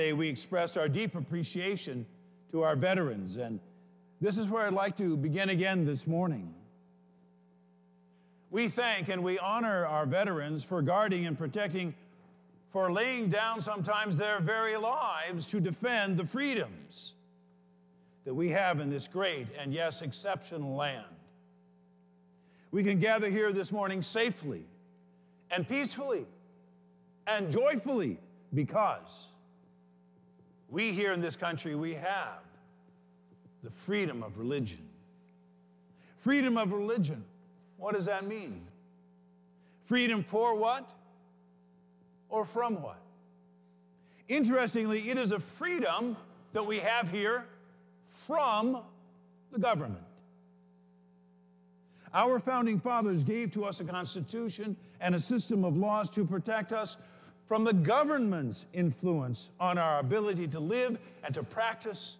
We expressed our deep appreciation to our veterans, and this is where I'd like to begin again this morning. We thank and we honor our veterans for guarding and protecting, for laying down sometimes their very lives to defend the freedoms that we have in this great and, yes, exceptional land. We can gather here this morning safely and peacefully and joyfully because we here in this country, we have the freedom of religion. Freedom of religion. What does that mean? Freedom for what? Or from what? Interestingly, it is a freedom that we have here from the government. Our founding fathers gave to us a constitution and a system of laws to protect us from the government's influence on our ability to live and to practice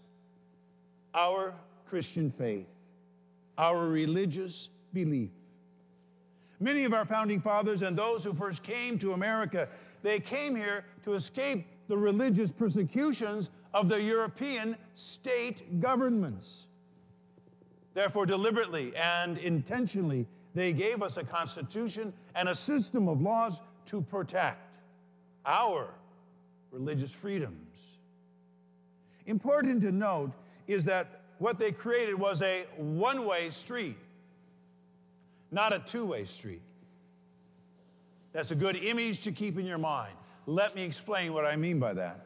our Christian faith, our religious belief. Many of our founding fathers and those who first came to America, they came here to escape the religious persecutions of the European state governments. Therefore, deliberately and intentionally, they gave us a constitution and a system of laws to protect our religious freedoms. Important to note is that what they created was a one-way street, not a two-way street. That's a good image to keep in your mind. Let me explain what I mean by that.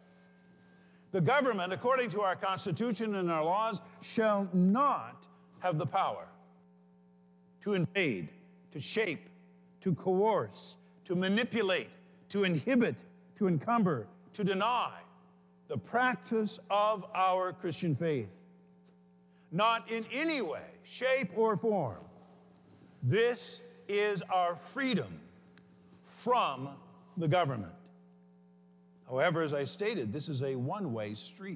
The government, according to our Constitution and our laws, shall not have the power to invade, to shape, to coerce, to manipulate, to inhibit, to encumber, to deny the practice of our Christian faith. Not in any way, shape, or form. This is our freedom from the government. However, as I stated, this is a one-way street.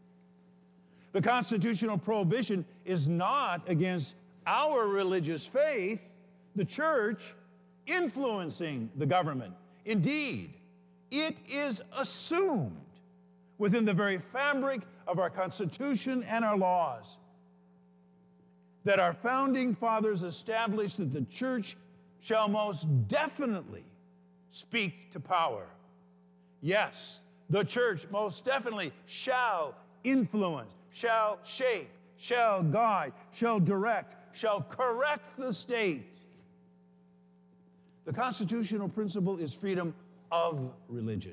The constitutional prohibition is not against our religious faith, the church, influencing the government. Indeed, it is assumed within the very fabric of our Constitution and our laws that our founding fathers established that the church shall most definitely speak to power. Yes, the church most definitely shall influence, shall shape, shall guide, shall direct, shall correct the state. The constitutional principle is freedom of religion,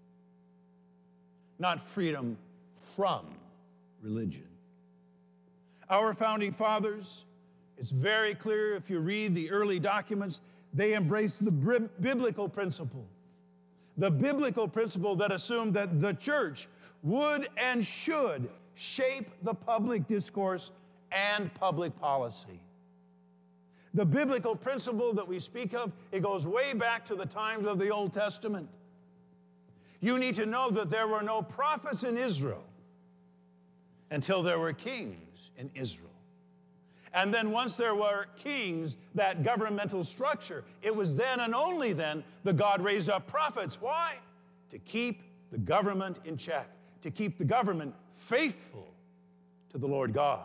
not freedom from religion. Our founding fathers, it's very clear if you read the early documents, they embraced the biblical principle. The biblical principle that assumed that the church would and should shape the public discourse and public policy. The biblical principle that we speak of, it goes way back to the times of the Old Testament. You need to know that there were no prophets in Israel until there were kings in Israel. And then once there were kings, that governmental structure, it was then and only then that God raised up prophets. Why? To keep the government in check, to keep the government faithful to the Lord God.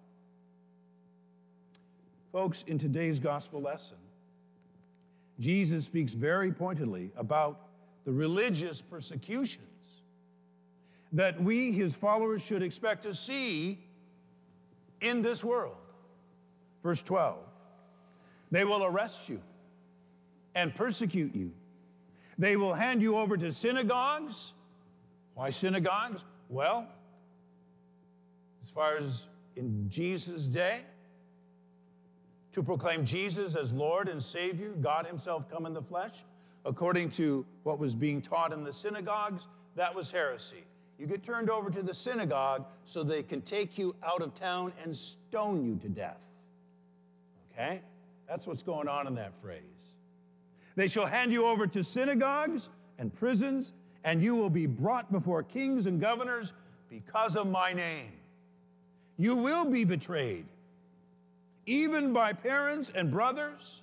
Folks, in today's gospel lesson, Jesus speaks very pointedly about the religious persecutions that we, his followers, should expect to see in this world. Verse 12, they will arrest you and persecute you. They will hand you over to synagogues. Why synagogues? Well, as far as in Jesus' day, to proclaim Jesus as Lord and Savior, God himself come in the flesh, according to what was being taught in the synagogues, that was heresy. You get turned over to the synagogue so they can take you out of town and stone you to death. Okay? That's what's going on in that phrase. They shall hand you over to synagogues and prisons, and you will be brought before kings and governors because of my name. You will be betrayed, even by parents and brothers.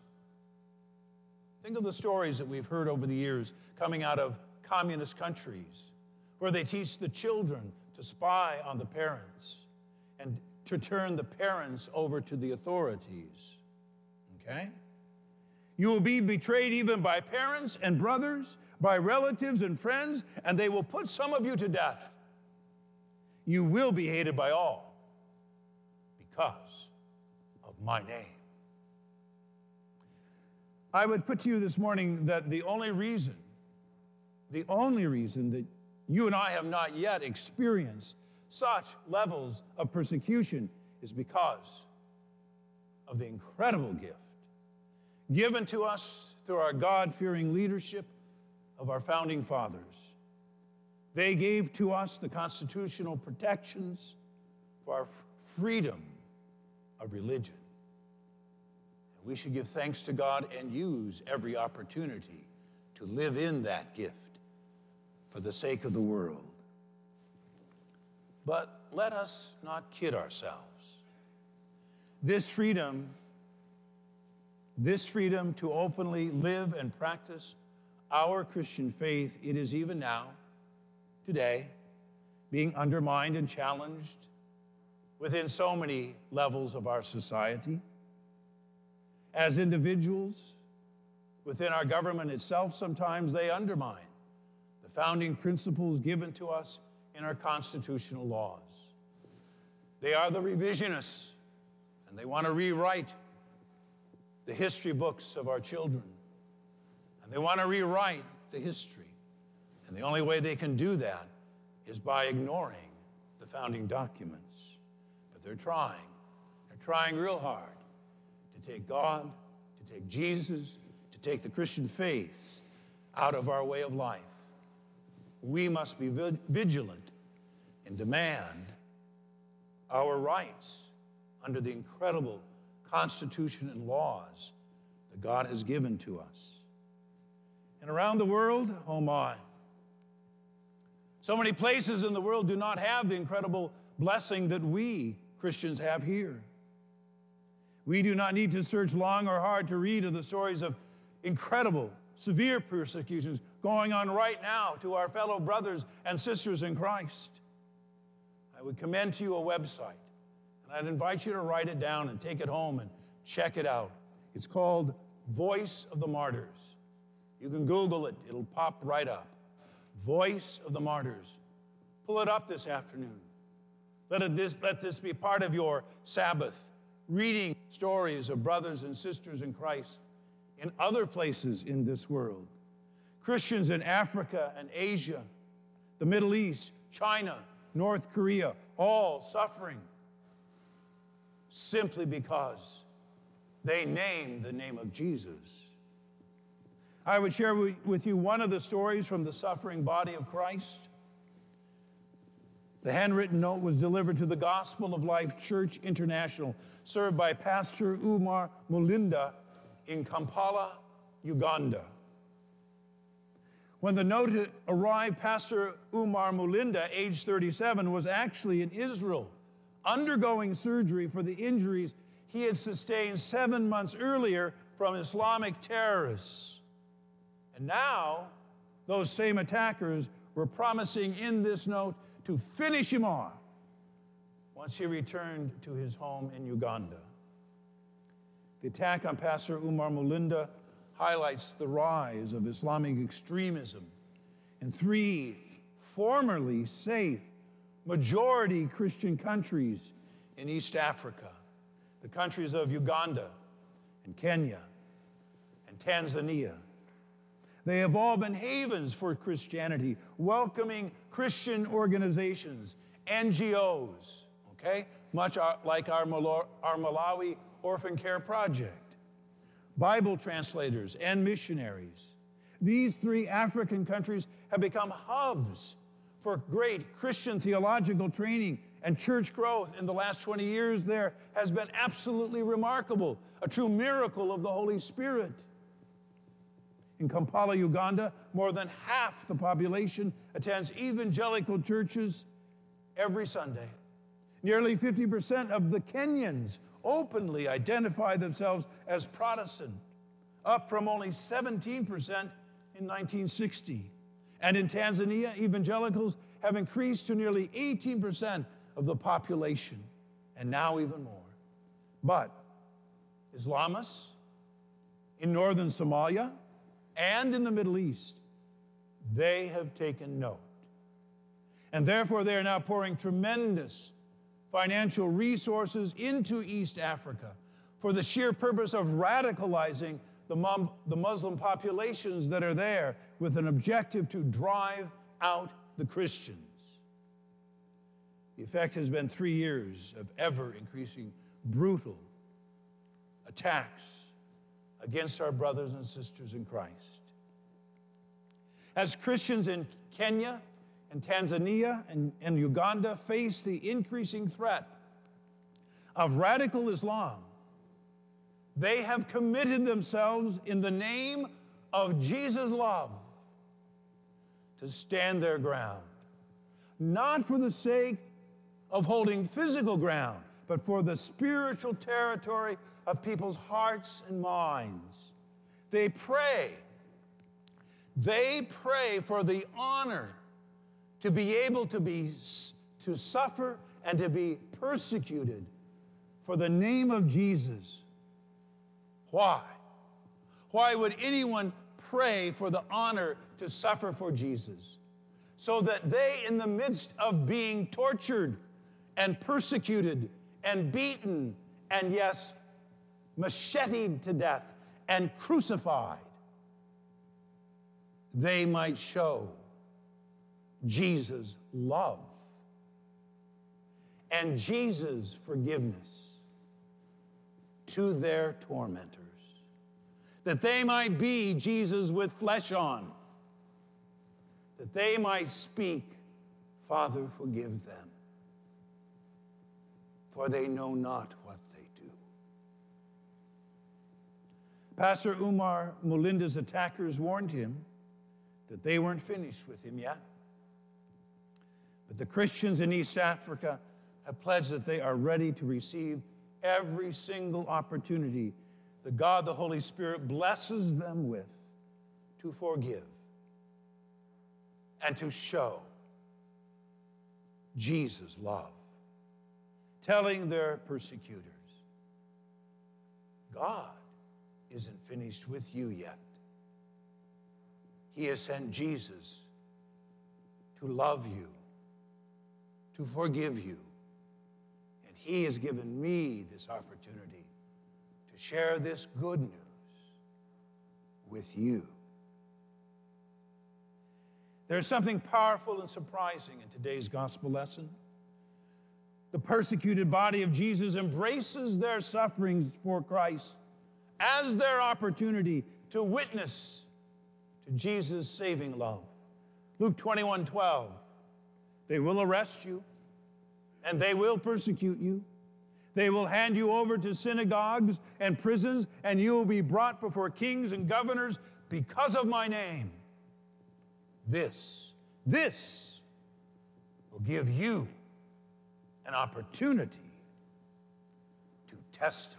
Think of the stories that we've heard over the years coming out of communist countries, where they teach the children to spy on the parents and to turn the parents over to the authorities. Okay? You will be betrayed even by parents and brothers, by relatives and friends, and they will put some of you to death. You will be hated by all because of my name. I would put to you this morning that the only reason that you and I have not yet experienced such levels of persecution is because of the incredible gift given to us through our God-fearing leadership of our founding fathers. They gave to us the constitutional protections for our freedom of religion. And we should give thanks to God and use every opportunity to live in that gift for the sake of the world. But let us not kid ourselves. This freedom to openly live and practice our Christian faith, it is even now, today, being undermined and challenged within so many levels of our society. As individuals, within our government itself, sometimes they undermine the founding principles given to us in our constitutional laws. They are the revisionists, and they want to rewrite the history books of our children. And they want to rewrite the history. And the only way they can do that is by ignoring the founding documents. But they're trying real hard to take God, to take Jesus, to take the Christian faith out of our way of life. We must be vigilant and demand our rights under the incredible Constitution and laws that God has given to us. And around the world, oh my, so many places in the world do not have the incredible blessing that we Christians have here. We do not need to search long or hard to read of the stories of incredible, severe persecutions going on right now to our fellow brothers and sisters in Christ. I would commend to you a website, and I'd invite you to write it down and take it home and check it out. It's called Voice of the Martyrs. You can Google it. It'll pop right up. Voice of the Martyrs. Pull it up this afternoon. Let this be part of your Sabbath, reading stories of brothers and sisters in Christ in other places in this world. Christians in Africa and Asia, the Middle East, China, North Korea, all suffering simply because they name the name of Jesus. I would share with you one of the stories from the suffering body of Christ. The handwritten note was delivered to the Gospel of Life Church International, served by Pastor Umar Mulinda in Kampala, Uganda. When the note arrived, Pastor Umar Mulinda, age 37, was actually in Israel, undergoing surgery for the injuries he had sustained 7 months earlier from Islamic terrorists. And now, those same attackers were promising in this note to finish him off once he returned to his home in Uganda. The attack on Pastor Umar Mulinda highlights the rise of Islamic extremism in 3 formerly safe majority Christian countries in East Africa, the countries of Uganda and Kenya and Tanzania. They have all been havens for Christianity, welcoming Christian organizations, NGOs, okay? Much like our Malawi Orphan Care Project, Bible translators and missionaries. These 3 African countries have become hubs for great Christian theological training and church growth in the last 20 years there has been absolutely remarkable, a true miracle of the Holy Spirit. In Kampala, Uganda, more than half the population attends evangelical churches every Sunday. Nearly 50% of the Kenyans openly identify themselves as Protestant, up from only 17% in 1960. And in Tanzania, evangelicals have increased to nearly 18% of the population, and now even more. But Islamists in northern Somalia and in the Middle East, they have taken note. And therefore, they are now pouring tremendous financial resources into East Africa for the sheer purpose of radicalizing the Muslim populations that are there with an objective to drive out the Christians. The effect has been 3 years of ever-increasing brutal attacks against our brothers and sisters in Christ. As Christians in Kenya and Tanzania and Uganda face the increasing threat of radical Islam, they have committed themselves in the name of Jesus' love to stand their ground, not for the sake of holding physical ground, but for the spiritual territory of people's hearts and minds. They pray for the honor to be able to suffer and to be persecuted for the name of Jesus. Why? Why would anyone pray for the honor to suffer for Jesus? So that they, in the midst of being tortured and persecuted and beaten and, yes, macheted to death and crucified, they might show Jesus' love and Jesus' forgiveness to their tormentors, that they might be Jesus with flesh on, that they might speak, Father, forgive them, for they know not what they do. Pastor Umar Mulinda's attackers warned him that they weren't finished with him yet. But the Christians in East Africa have pledged that they are ready to receive every single opportunity that God the Holy Spirit blesses them with to forgive and to show Jesus' love, telling their persecutors, God isn't finished with you yet. He has sent Jesus to love you, to forgive you. And He has given me this opportunity to share this good news with you. There's something powerful and surprising in today's gospel lesson. The persecuted body of Jesus embraces their sufferings for Christ as their opportunity to witness to Jesus' saving love. Luke 21:12. They will arrest you, and they will persecute you. They will hand you over to synagogues and prisons, and you will be brought before kings and governors because of my name. This will give you an opportunity to testify.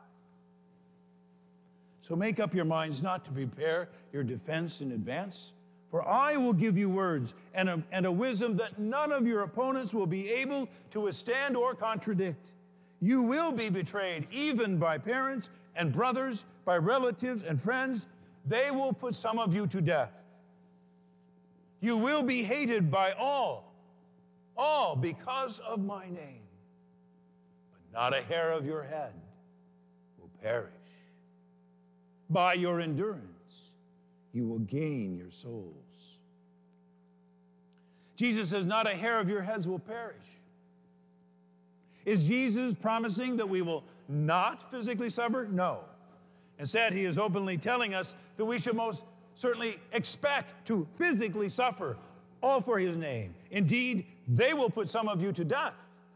So make up your minds not to prepare your defense in advance, for I will give you words and a wisdom that none of your opponents will be able to withstand or contradict. You will be betrayed even by parents and brothers, by relatives and friends. They will put some of you to death. You will be hated by all because of my name. But not a hair of your head will perish. By your endurance, you will gain your souls. Jesus says, not a hair of your heads will perish. Is Jesus promising that we will not physically suffer? No. Instead, he is openly telling us that we should most certainly expect to physically suffer, all for his name. Indeed, they will put some of you to death.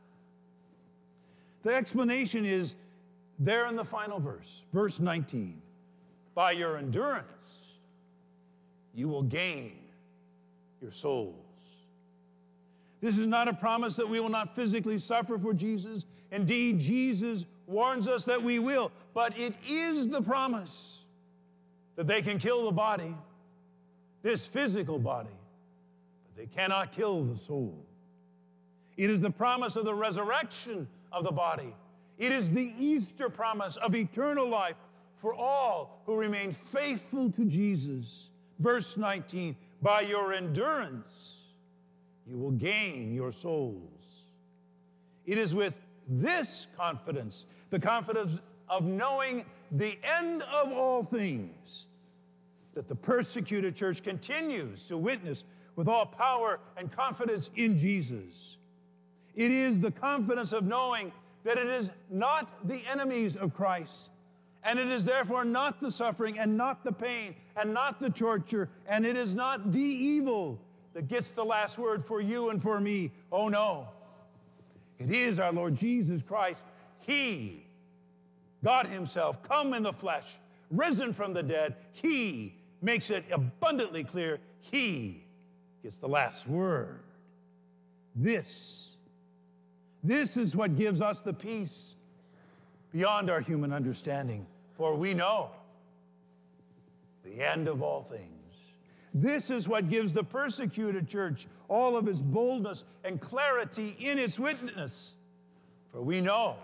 The explanation is there in the final verse, verse 19. By your endurance, you will gain your souls. This is not a promise that we will not physically suffer for Jesus. Indeed, Jesus warns us that we will. But it is the promise that they can kill the body, this physical body, but they cannot kill the soul. It is the promise of the resurrection of the body. It is the Easter promise of eternal life for all who remain faithful to Jesus. Verse 19, by your endurance, you will gain your souls. It is with this confidence, the confidence of knowing the end of all things, that the persecuted church continues to witness with all power and confidence in Jesus. It is the confidence of knowing that it is not the enemies of Christ, and it is therefore not the suffering and not the pain and not the torture, and it is not the evil that gets the last word for you and for me. Oh no. It is our Lord Jesus Christ. He, God himself, come in the flesh, risen from the dead. He makes it abundantly clear. He gets the last word. This is what gives us the peace beyond our human understanding, for we know the end of all things. This is what gives the persecuted church all of its boldness and clarity in its witness, for we know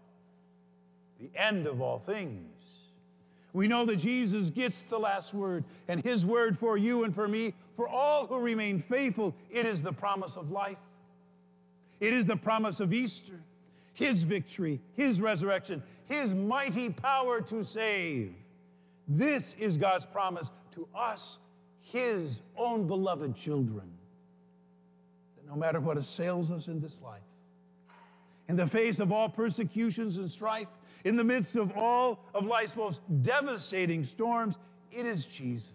the end of all things. We know that Jesus gets the last word, and his word for you and for me, for all who remain faithful, it is the promise of life. It is the promise of Easter, his victory, his resurrection, his mighty power to save. This is God's promise to us, his own beloved children, that no matter what assails us in this life, in the face of all persecutions and strife, in the midst of all of life's most devastating storms, it is Jesus.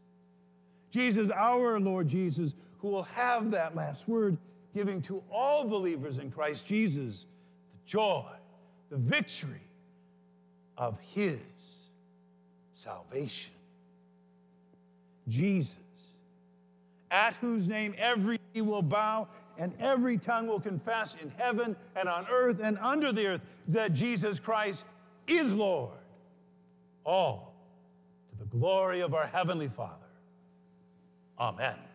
Jesus, our Lord Jesus, who will have that last word, giving to all believers in Christ Jesus the joy, the victory of his salvation. Jesus, at whose name every knee will bow and every tongue will confess in heaven and on earth and under the earth that Jesus Christ is Lord, all to the glory of our Heavenly Father. Amen.